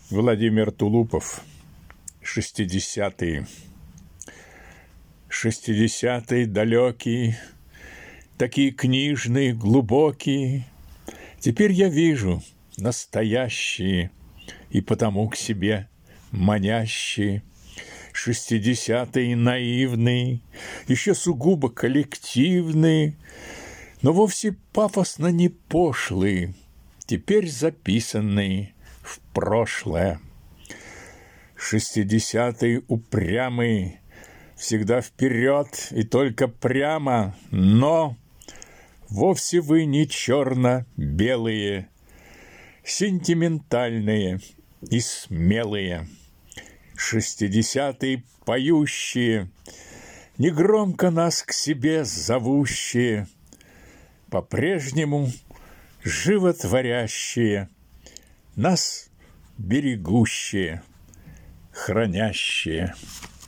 Владимир Тулупов. 60-е. 60-е далекие, такие книжные, глубокие. Теперь я вижу настоящие и потому к себе манящие. 60-е наивные, еще сугубо коллективные, но вовсе пафосно не пошлые, теперь записанные в прошлое. 60-е упрямые, всегда вперед и только прямо, но вовсе вы не черно-белые, сентиментальные и смелые. 60-е поющие, негромко нас к себе зовущие, по-прежнему животворящие, нас берегущие, хранящие.